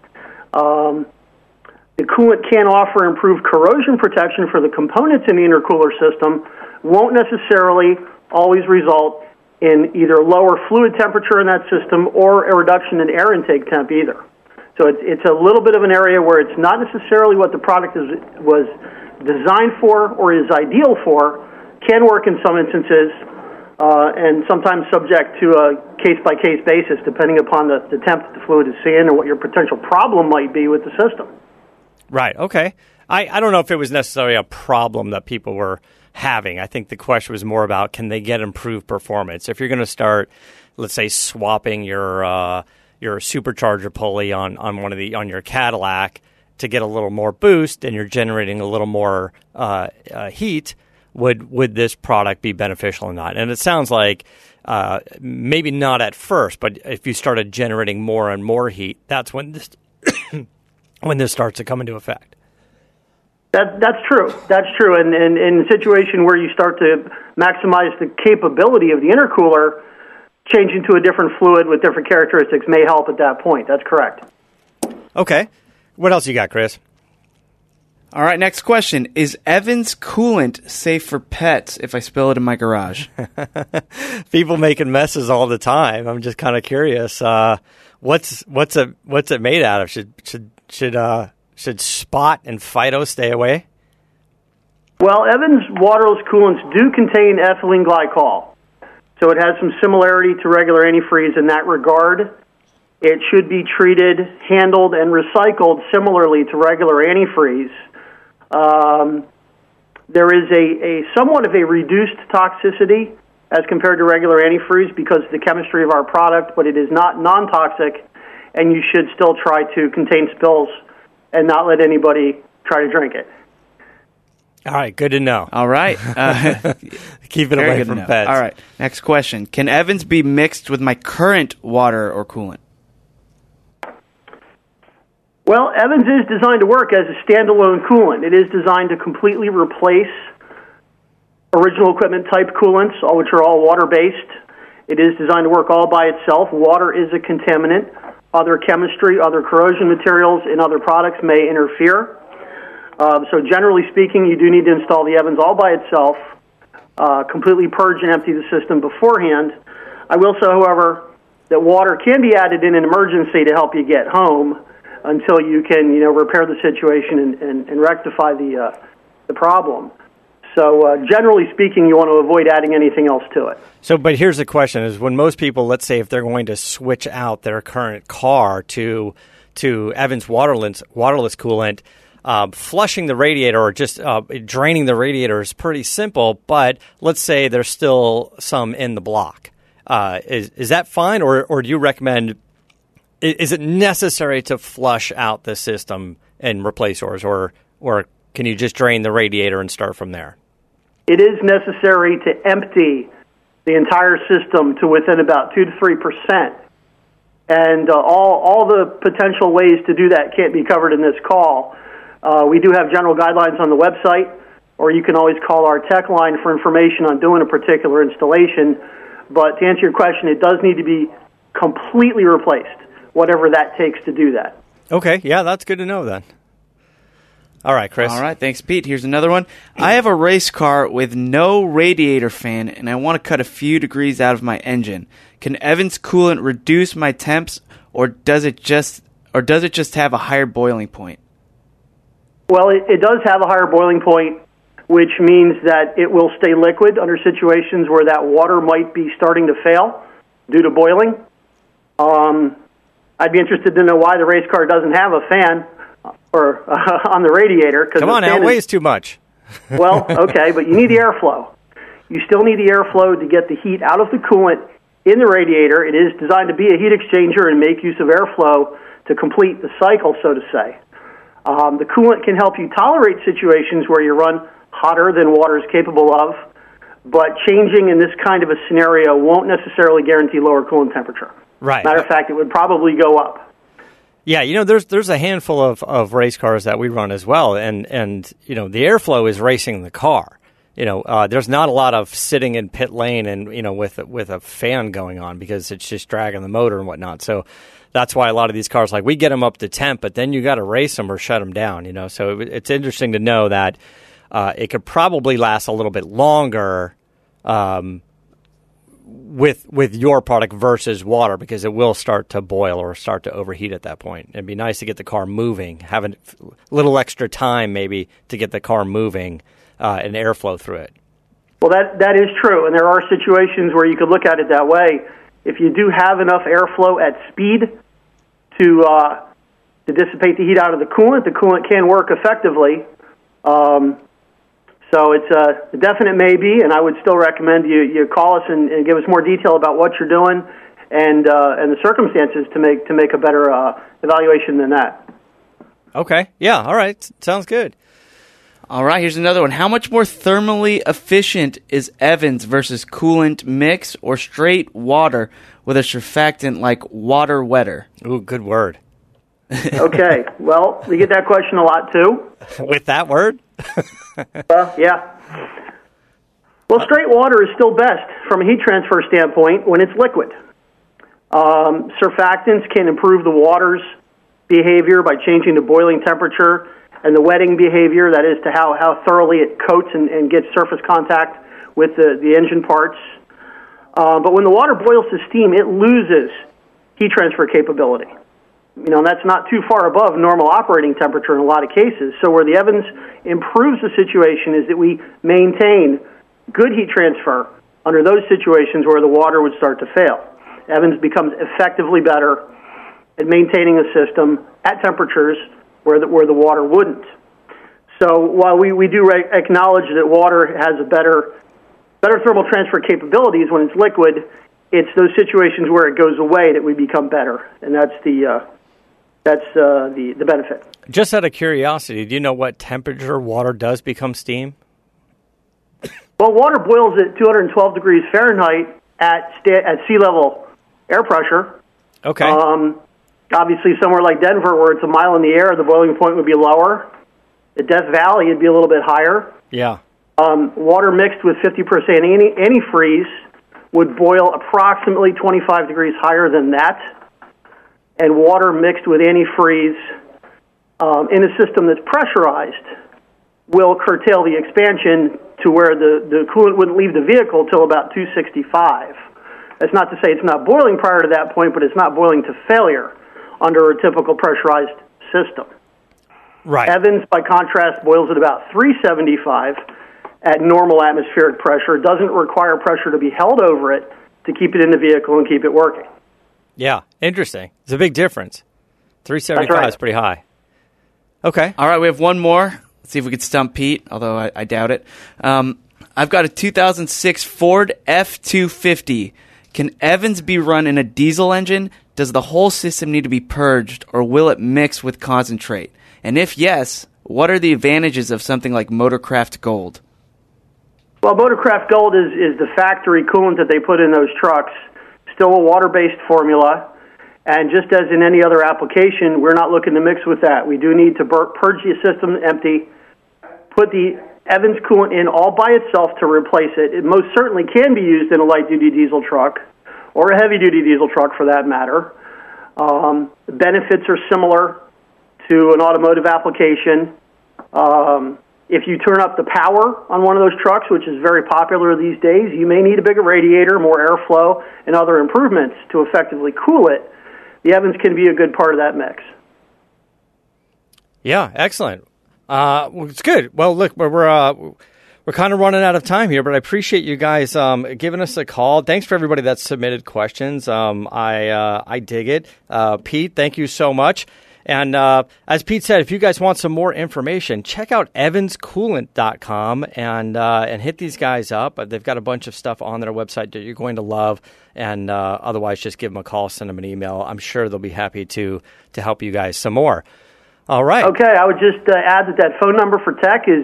Speaker 6: The coolant can offer improved corrosion protection for the components in the intercooler system, won't necessarily always result in either lower fluid temperature in that system or a reduction in air intake temp either. So it's a little bit of an area where it's not necessarily what the product was designed for or is ideal for, can work in some instances, and sometimes subject to a case-by-case basis depending upon the temp that the fluid is seeing or what your potential problem might be with the system.
Speaker 3: Right, okay. I don't know if it was necessarily a problem that people were having. I think the question was more about, can they get improved performance? If you're going to start, let's say, swapping your supercharger pulley on your Cadillac to get a little more boost, and you're generating a little more heat, would this product be beneficial or not? And it sounds like maybe not at first, but if you started generating more and more heat, that's when this when this starts to come into effect.
Speaker 6: That's true. That's true. And in a situation where you start to maximize the capability of the intercooler, changing to a different fluid with different characteristics may help at that point. That's correct.
Speaker 3: Okay. What else you got, Chris?
Speaker 7: All right, next question. Is Evans coolant safe for pets if I spill it in my garage?
Speaker 3: People making messes all the time. I'm just kind of curious. What's it made out of? Should Spot and Fido stay away?
Speaker 6: Well, Evans waterless coolants do contain ethylene glycol, so it has some similarity to regular antifreeze in that regard. it should be treated, handled, and recycled similarly to regular antifreeze. There is a somewhat of a reduced toxicity as compared to regular antifreeze because of the chemistry of our product, but it is not non-toxic, and you should still try to contain spills and not let anybody try to drink it.
Speaker 3: All right, good to know.
Speaker 7: All right.
Speaker 3: Keep it away from pets.
Speaker 7: All right, next question. Can Evans be mixed with my current water or coolant?
Speaker 6: Well, Evans is designed to work as a standalone coolant. It is designed to completely replace original equipment type coolants, which are all water-based. It is designed to work all by itself. Water is a contaminant. Other chemistry, other corrosion materials, and other products may interfere. So generally speaking, you do need to install the Evans all by itself, completely purge and empty the system beforehand. I will say, however, that water can be added in an emergency to help you get home until you can, repair the situation and rectify the problem. So generally speaking, you want to avoid adding anything else to it.
Speaker 3: So, but here's the question: is when most people, let's say, if they're going to switch out their current car to Evans waterless coolant, flushing the radiator or just draining the radiator is pretty simple. But let's say there's still some in the block. Is that fine, or do you recommend? Is it necessary to flush out the system and replace yours, or can you just drain the radiator and start from there?
Speaker 6: It is necessary to empty the entire system to within about 2 to 3%. And all the potential ways to do that can't be covered in this call. We do have general guidelines on the website, or you can always call our tech line for information on doing a particular installation. But to answer your question, it does need to be completely replaced, whatever that takes to do that.
Speaker 3: Okay, yeah, that's good to know then. All right, Chris.
Speaker 7: All right, thanks, Pete. Here's another one. I have a race car with no radiator fan, and I want to cut a few degrees out of my engine. Can Evans coolant reduce my temps, or does it just have a higher boiling point?
Speaker 6: Well, it does have a higher boiling point, which means that it will stay liquid under situations where that water might be starting to fail due to boiling. I'd be interested to know why the race car doesn't have a fan or on the radiator.
Speaker 3: Come on, now, it weighs too much.
Speaker 6: Well, okay, but you need the airflow. You still need the airflow to get the heat out of the coolant in the radiator. It is designed to be a heat exchanger and make use of airflow to complete the cycle, so to say. The coolant can help you tolerate situations where you run hotter than water is capable of, but changing in this kind of a scenario won't necessarily guarantee lower coolant temperature.
Speaker 3: Right.
Speaker 6: Matter of fact, it would probably go up.
Speaker 3: Yeah, there's a handful of race cars that we run as well, and the airflow is racing the car. There's not a lot of sitting in pit lane and with a fan going on because it's just dragging the motor and whatnot. So that's why a lot of these cars, like, we get them up to temp, but then you got to race them or shut them down. So it's interesting to know that it could probably last a little bit longer. With your product versus water, because it will start to boil or start to overheat at that point. It'd be nice to get the car moving, have a little extra time maybe to get the car moving and airflow through it.
Speaker 6: Well, that is true, and there are situations where you could look at it that way. If you do have enough airflow at speed to dissipate the heat out of the coolant can work effectively. So it's a definite maybe, and I would still recommend you call us and give us more detail about what you're doing and the circumstances to make a better evaluation than that.
Speaker 3: Okay. Yeah. All right. Sounds good.
Speaker 7: All right. Here's another one. How much more thermally efficient is Evans versus coolant mix or straight water with a surfactant like water wetter?
Speaker 3: Ooh, good word.
Speaker 6: Okay. Well, we get that question a lot too.
Speaker 3: With that word?
Speaker 6: Yeah. Well, straight water is still best from a heat transfer standpoint when it's liquid. Surfactants can improve the water's behavior by changing the boiling temperature and the wetting behavior, that is to how thoroughly it coats and gets surface contact with the engine parts. But when the water boils to steam, it loses heat transfer capability. That's not too far above normal operating temperature in a lot of cases. So where the Evans improves the situation is that we maintain good heat transfer under those situations where the water would start to fail. Evans becomes effectively better at maintaining a system at temperatures where the water wouldn't. So while we do acknowledge that water has a better thermal transfer capabilities when it's liquid, it's those situations where it goes away that we become better, and that's the benefit.
Speaker 3: Just out of curiosity, do you know what temperature water does become steam?
Speaker 6: Well, water boils at 212 degrees Fahrenheit at sea level air pressure.
Speaker 3: Okay.
Speaker 6: Obviously, somewhere like Denver, where it's a mile in the air, the boiling point would be lower. At Death Valley, it'd be a little bit higher.
Speaker 3: Yeah.
Speaker 6: Water mixed with 50% antifreeze would boil approximately 25 degrees higher than that. And water mixed with antifreeze in a system that's pressurized will curtail the expansion to where the coolant wouldn't leave the vehicle till about 265. That's not to say it's not boiling prior to that point, but it's not boiling to failure under a typical pressurized system.
Speaker 3: Right.
Speaker 6: Evans, by contrast, boils at about 375 at normal atmospheric pressure. It doesn't require pressure to be held over it to keep it in the vehicle and keep it working.
Speaker 3: Yeah, interesting. It's a big difference. 375
Speaker 6: That's right.
Speaker 3: is pretty high. Okay.
Speaker 7: All right, we have one more. Let's see if we can stump Pete, although I doubt it. I've got a 2006 Ford F-250. Can Evans be run in a diesel engine? Does the whole system need to be purged, or will it mix with concentrate? And if yes, what are the advantages of something like Motorcraft Gold?
Speaker 6: Well, Motorcraft Gold is the factory coolant that they put in those trucks. Still a water-based formula. And just as in any other application, we're not looking to mix with that. We do need to purge the system empty, put the Evans coolant in all by itself to replace it. It most certainly can be used in a light-duty diesel truck, or a heavy-duty diesel truck for that matter. The benefits are similar to an automotive application. If you turn up the power on one of those trucks, which is very popular these days, you may need a bigger radiator, more airflow, and other improvements to effectively cool it. The Evans can be a good part of that mix.
Speaker 3: Yeah, excellent. It's good. Well, look, we're kind of running out of time here, but I appreciate you guys giving us a call. Thanks for everybody that submitted questions. I dig it. Pete, thank you so much. And as Pete said, if you guys want some more information, check out evanscoolant.com and hit these guys up. They've got a bunch of stuff on their website that you're going to love. And otherwise, just give them a call, send them an email. I'm sure they'll be happy to help you guys some more. All right.
Speaker 6: Okay, I would just add that phone number for tech is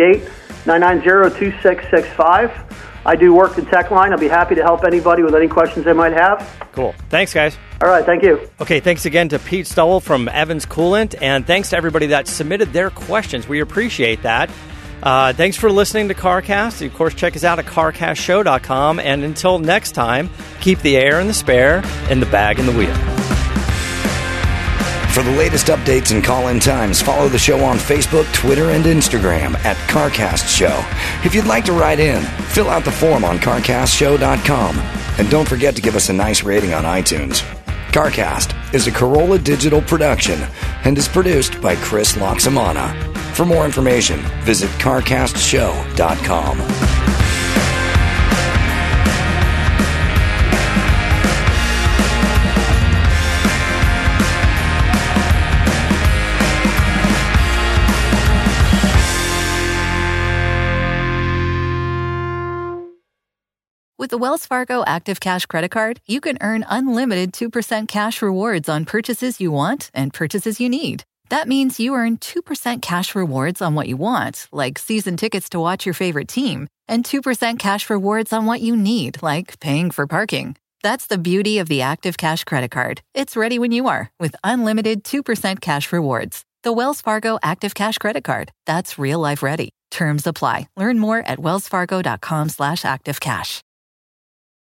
Speaker 6: 888-990-2665. I do work the tech line. I'll be happy to help anybody with any questions they might have.
Speaker 3: Cool. Thanks, guys.
Speaker 6: All right, thank you.
Speaker 3: Okay, thanks again to Pete Stowell from Evans Coolant, and thanks to everybody that submitted their questions. We appreciate that. Thanks for listening to CarCast. Of course, check us out at carcastshow.com, and until next time, keep the air in the spare and the bag in the wheel.
Speaker 2: For the latest updates and call-in times, follow the show on Facebook, Twitter, and Instagram at CarCast Show. If you'd like to write in, fill out the form on carcastshow.com. And don't forget to give us a nice rating on iTunes. CarCast is a Corolla Digital production and is produced by Chris Loxamana. For more information, visit carcastshow.com.
Speaker 8: With the Wells Fargo Active Cash Credit Card, you can earn unlimited 2% cash rewards on purchases you want and purchases you need. That means you earn 2% cash rewards on what you want, like season tickets to watch your favorite team, and 2% cash rewards on what you need, like paying for parking. That's the beauty of the Active Cash Credit Card. It's ready when you are, with unlimited 2% cash rewards. The Wells Fargo Active Cash Credit Card. That's real life ready. Terms apply. Learn more at wellsfargo.com/activecash.